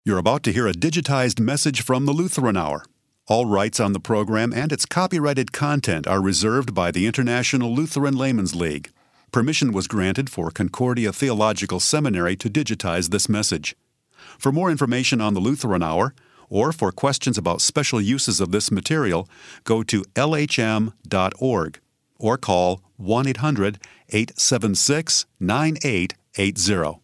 You're about to hear a digitized message from the Lutheran Hour. All rights on the program and its copyrighted content are reserved by the International Lutheran Laymen's League. Permission was granted for Concordia Theological Seminary to digitize this message. For more information on the Lutheran Hour, or for questions about special uses of this material, go to lhm.org or call 1-800-876-9880.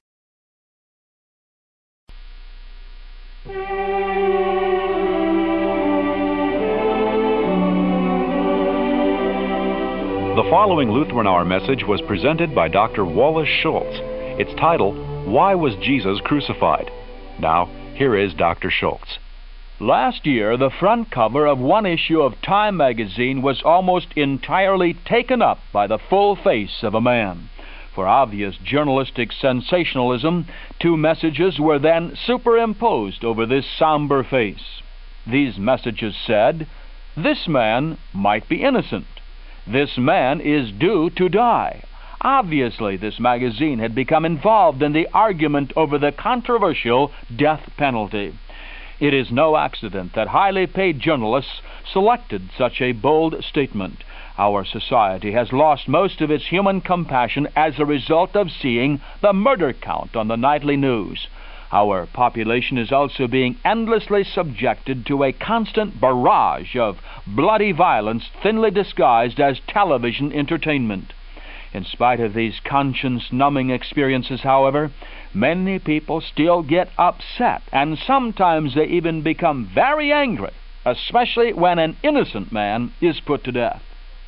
The following Lutheran Hour message was presented by Dr. Wallace Schultz. Its title, Why Was Jesus Crucified? Now, here is Dr. Schultz. Last year, the front cover of one issue of Time magazine was almost entirely taken up by the full face of a man. For obvious journalistic sensationalism, two messages were then superimposed over this somber face. These messages said, "This man might be innocent. This man is due to die." Obviously, this magazine had become involved in the argument over the controversial death penalty. It is no accident that highly paid journalists selected such a bold statement. Our society has lost most of its human compassion as a result of seeing the murder count on the nightly news. Our population is also being endlessly subjected to a constant barrage of bloody violence thinly disguised as television entertainment. In spite of these conscience-numbing experiences, however, many people still get upset, and sometimes they even become very angry, especially when an innocent man is put to death.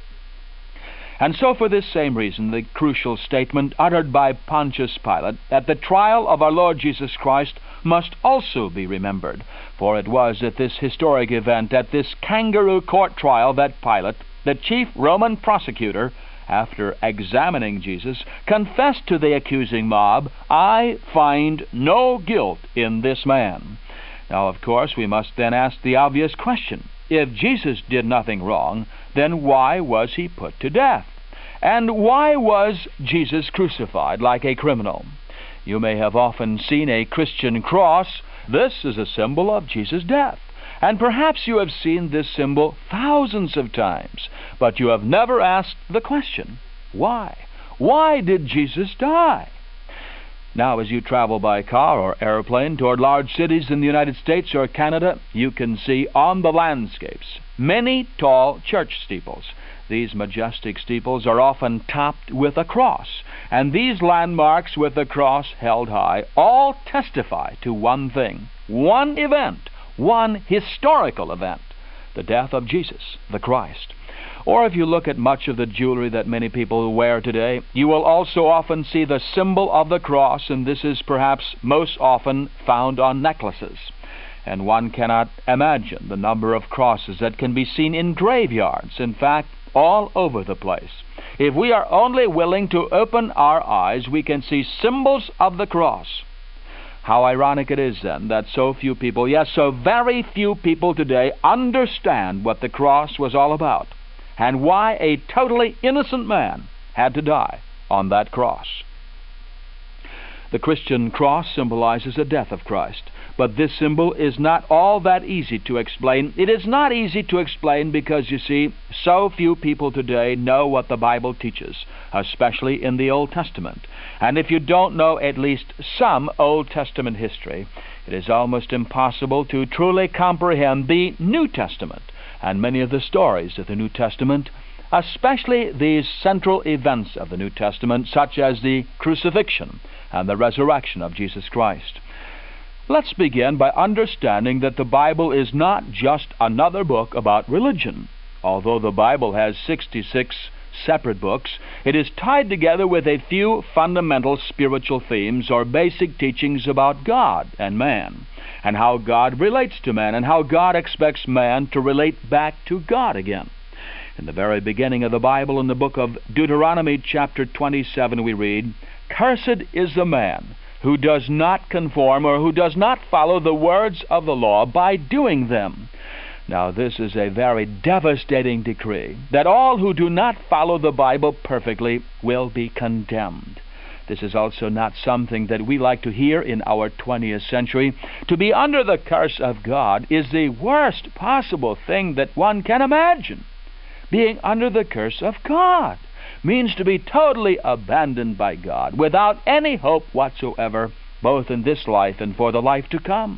And so for this same reason, the crucial statement uttered by Pontius Pilate at the trial of our Lord Jesus Christ must also be remembered, for it was at this historic event, at this kangaroo court trial, that Pilate, the chief Roman prosecutor, after examining Jesus, confessed to the accusing mob, "I find no guilt in this man." Now, of course, we must then ask the obvious question. If Jesus did nothing wrong, then why was he put to death? And why was Jesus crucified like a criminal? You may have often seen a Christian cross. This is a symbol of Jesus' death. And perhaps you have seen this symbol thousands of times, but you have never asked the question, why? Why did Jesus die? Now, as you travel by car or airplane toward large cities in the United States or Canada, you can see on the landscapes many tall church steeples. These majestic steeples are often topped with a cross, and these landmarks with the cross held high all testify to one thing, one event, one historical event, the death of Jesus, the Christ. Or if you look at much of the jewelry that many people wear today, you will also often see the symbol of the cross, and this is perhaps most often found on necklaces. And one cannot imagine the number of crosses that can be seen in graveyards, in fact, all over the place. If we are only willing to open our eyes, we can see symbols of the cross. How ironic it is, then, that so few people, yes, so very few people today understand what the cross was all about, and why a totally innocent man had to die on that cross. The Christian cross symbolizes the death of Christ, but this symbol is not all that easy to explain. It is not easy to explain because, you see, so few people today know what the Bible teaches, especially in the Old Testament. And if you don't know at least some Old Testament history, it is almost impossible to truly comprehend the New Testament and many of the stories of the New Testament, especially these central events of the New Testament, such as the crucifixion and the resurrection of Jesus Christ. Let's begin by understanding that the Bible is not just another book about religion. Although the Bible has 66 separate books, it is tied together with a few fundamental spiritual themes or basic teachings about God and man, and how God relates to man, and how God expects man to relate back to God again. In the very beginning of the Bible, in the book of Deuteronomy chapter 27, we read, "Cursed is the man who does not conform or who does not follow the words of the law by doing them." Now, this is a very devastating decree, that all who do not follow the Bible perfectly will be condemned. This is also not something that we like to hear in our 20th century. To be under the curse of God is the worst possible thing that one can imagine. Being under the curse of God means to be totally abandoned by God, without any hope whatsoever, both in this life and for the life to come.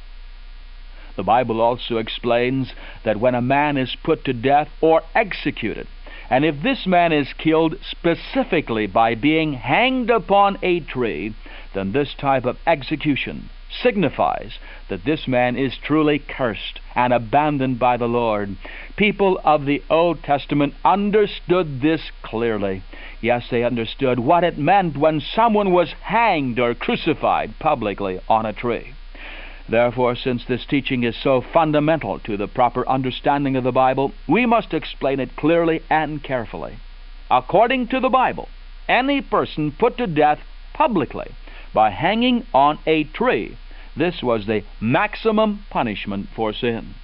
The Bible also explains that when a man is put to death or executed, and if this man is killed specifically by being hanged upon a tree, then this type of execution signifies that this man is truly cursed and abandoned by the Lord. People of the Old Testament understood this clearly. Yes, they understood what it meant when someone was hanged or crucified publicly on a tree. Therefore, since this teaching is so fundamental to the proper understanding of the Bible, we must explain it clearly and carefully. According to the Bible, any person put to death publicly by hanging on a tree, this was the maximum punishment for sin.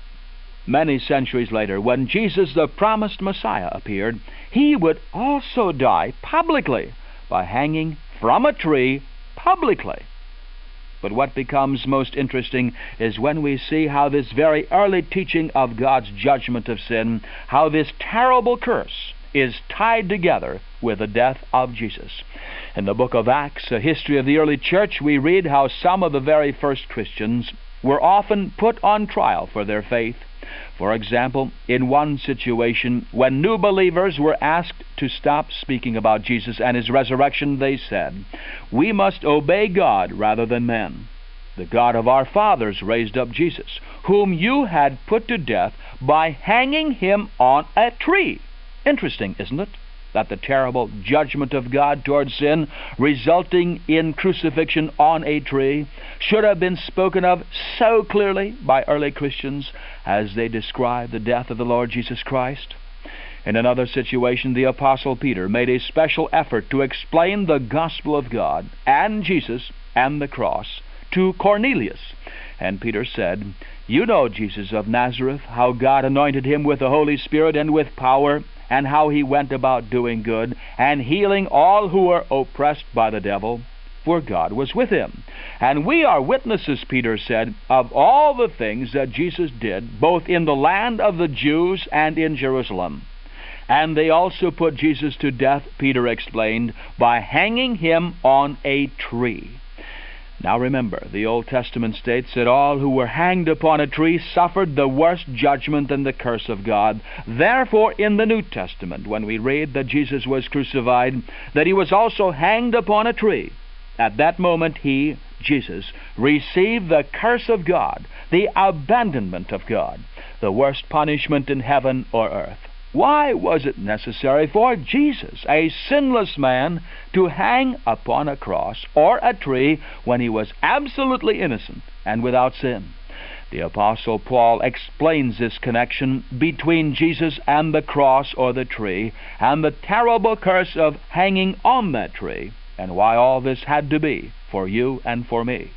Many centuries later, when Jesus, the promised Messiah, appeared, he would also die publicly by hanging from a tree publicly. But what becomes most interesting is when we see how this very early teaching of God's judgment of sin, how this terrible curse is tied together with the death of Jesus. In the book of Acts, a history of the early church, we read how some of the very first Christians were often put on trial for their faith. For example, in one situation, when new believers were asked to stop speaking about Jesus and his resurrection, they said, "We must obey God rather than men. The God of our fathers raised up Jesus, whom you had put to death by hanging him on a tree." Interesting, isn't it, that the terrible judgment of God towards sin, resulting in crucifixion on a tree, should have been spoken of so clearly by early Christians as they describe the death of the Lord Jesus Christ. In another situation, the Apostle Peter made a special effort to explain the gospel of God and Jesus and the cross to Cornelius. And Peter said, "You know Jesus of Nazareth, how God anointed him with the Holy Spirit and with power, and how he went about doing good, and healing all who were oppressed by the devil, for God was with him. And we are witnesses," Peter said, "of all the things that Jesus did, both in the land of the Jews and in Jerusalem." And they also put Jesus to death, Peter explained, by hanging him on a tree. Now remember, the Old Testament states that all who were hanged upon a tree suffered the worst judgment and the curse of God. Therefore, in the New Testament, when we read that Jesus was crucified, that he was also hanged upon a tree, at that moment he, Jesus, received the curse of God, the abandonment of God, the worst punishment in heaven or earth. Why was it necessary for Jesus, a sinless man, to hang upon a cross or a tree when he was absolutely innocent and without sin? The Apostle Paul explains this connection between Jesus and the cross or the tree, and the terrible curse of hanging on that tree, and why all this had to be for you and for me.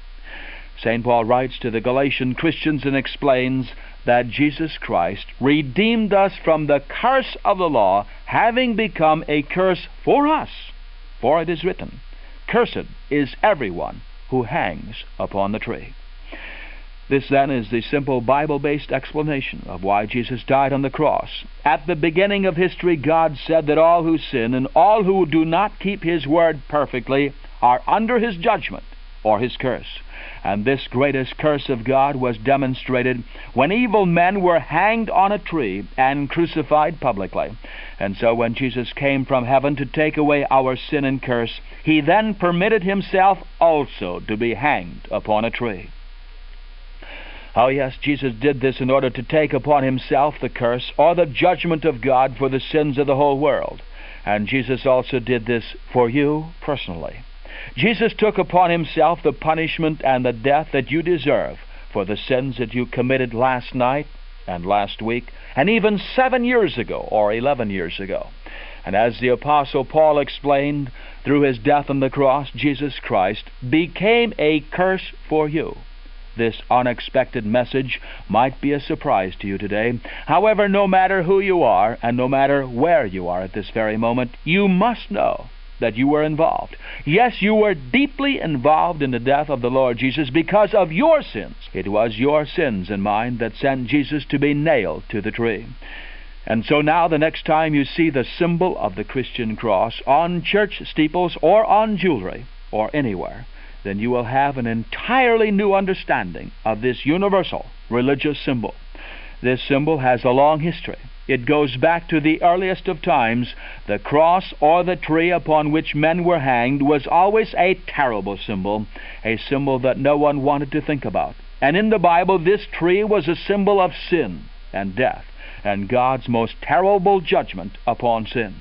St. Paul writes to the Galatian Christians and explains that Jesus Christ redeemed us from the curse of the law, having become a curse for us. For it is written, "Cursed is everyone who hangs upon the tree." This then is the simple Bible-based explanation of why Jesus died on the cross. At the beginning of history, God said that all who sin and all who do not keep his word perfectly are under his judgment or his curse. And this greatest curse of God was demonstrated when evil men were hanged on a tree and crucified publicly. And so when Jesus came from heaven to take away our sin and curse, he then permitted himself also to be hanged upon a tree. Oh yes, Jesus did this in order to take upon himself the curse or the judgment of God for the sins of the whole world. And Jesus also did this for you personally. Jesus took upon himself the punishment and the death that you deserve for the sins that you committed last night and last week, and even 7 years ago or 11 years ago. And as the Apostle Paul explained, through his death on the cross, Jesus Christ became a curse for you. This unexpected message might be a surprise to you today. However, no matter who you are and no matter where you are at this very moment, you must know that you were involved. Yes, you were deeply involved in the death of the Lord Jesus because of your sins. It was your sins and mine that sent Jesus to be nailed to the tree. And so now the next time you see the symbol of the Christian cross on church steeples or on jewelry or anywhere, then you will have an entirely new understanding of this universal religious symbol. This symbol has a long history. It goes back to the earliest of times. The cross or the tree upon which men were hanged was always a terrible symbol, a symbol that no one wanted to think about. And in the Bible, this tree was a symbol of sin and death and God's most terrible judgment upon sin.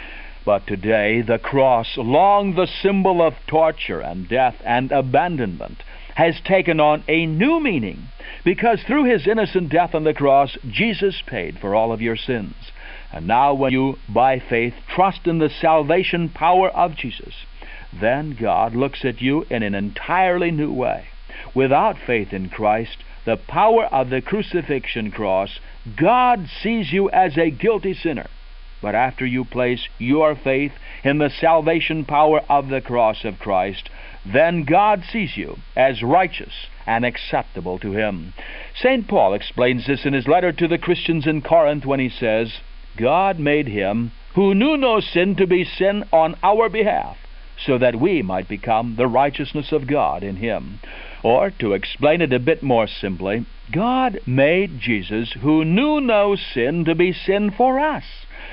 But today, the cross, long the symbol of torture and death and abandonment, has taken on a new meaning, because through his innocent death on the cross, Jesus paid for all of your sins. And now when you, by faith, trust in the salvation power of Jesus, then God looks at you in an entirely new way. Without faith in Christ, the power of the crucifixion cross, God sees you as a guilty sinner. But after you place your faith in the salvation power of the cross of Christ, then God sees you as righteous and acceptable to Him. St. Paul explains this in his letter to the Christians in Corinth when he says, God made Him who knew no sin to be sin on our behalf, so that we might become the righteousness of God in Him. Or, to explain it a bit more simply, God made Jesus, who knew no sin, to be sin for us.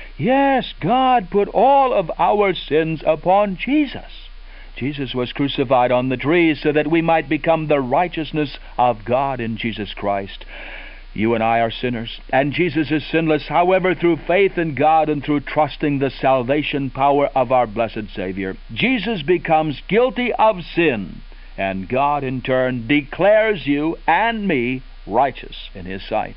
Yes, God put all of our sins upon Jesus. Jesus was crucified on the tree so that we might become the righteousness of God in Jesus Christ. You and I are sinners, and Jesus is sinless. However, through faith in God and through trusting the salvation power of our blessed Savior, Jesus becomes guilty of sin, and God in turn declares you and me righteous in His sight.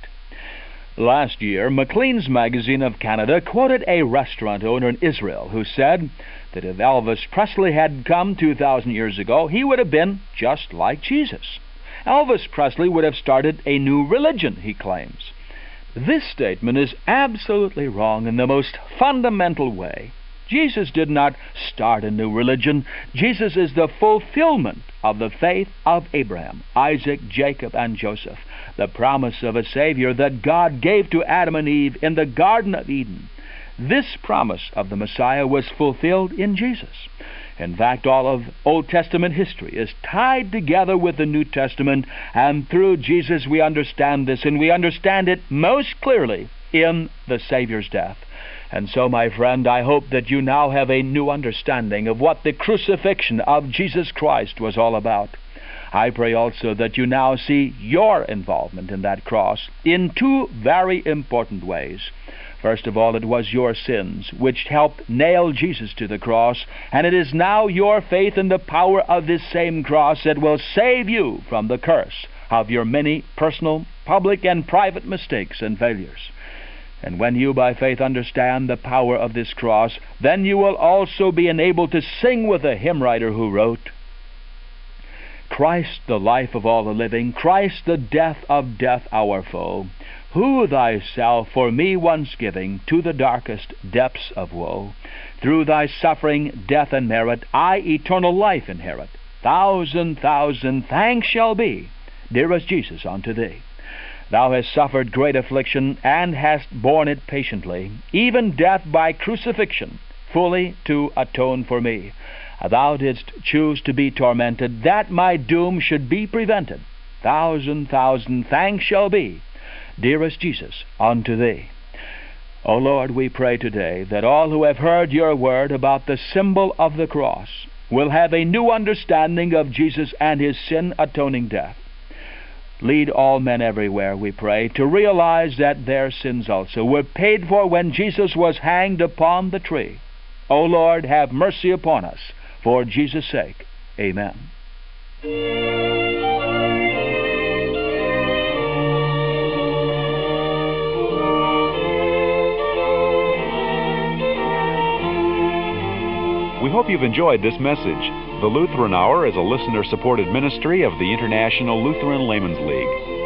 Last year, Maclean's Magazine of Canada quoted a restaurant owner in Israel who said that if Elvis Presley had come 2,000 years ago, he would have been just like Jesus. Elvis Presley would have started a new religion, he claims. This statement is absolutely wrong in the most fundamental way. Jesus did not start a new religion. Jesus is the fulfillment of the faith of Abraham, Isaac, Jacob, and Joseph, the promise of a Savior that God gave to Adam and Eve in the Garden of Eden. This promise of the Messiah was fulfilled in Jesus. In fact, all of Old Testament history is tied together with the New Testament, and through Jesus we understand this, and we understand it most clearly in the Savior's death. And so, my friend, I hope that you now have a new understanding of what the crucifixion of Jesus Christ was all about. I pray also that you now see your involvement in that cross in two very important ways. First of all, it was your sins which helped nail Jesus to the cross, and it is now your faith in the power of this same cross that will save you from the curse of your many personal, public, and private mistakes and failures. And when you by faith understand the power of this cross, then you will also be enabled to sing with a hymn writer who wrote, Christ the life of all the living, Christ the death of death our foe, who thyself for me once giving to the darkest depths of woe, through thy suffering, death, and merit, I eternal life inherit. Thousand thanks shall be, dearest Jesus, unto thee. Thou hast suffered great affliction, and hast borne it patiently, even death by crucifixion, fully to atone for me. Thou didst choose to be tormented, that my doom should be prevented. Thousand thanks shall be, dearest Jesus, unto thee. O Lord, we pray today that all who have heard your word about the symbol of the cross will have a new understanding of Jesus and His sin-atoning death. Lead all men everywhere, we pray, to realize that their sins also were paid for when Jesus was hanged upon the tree. O Lord, have mercy upon us, for Jesus' sake. Amen. We hope you've enjoyed this message. The Lutheran Hour is a listener-supported ministry of the International Lutheran Laymen's League.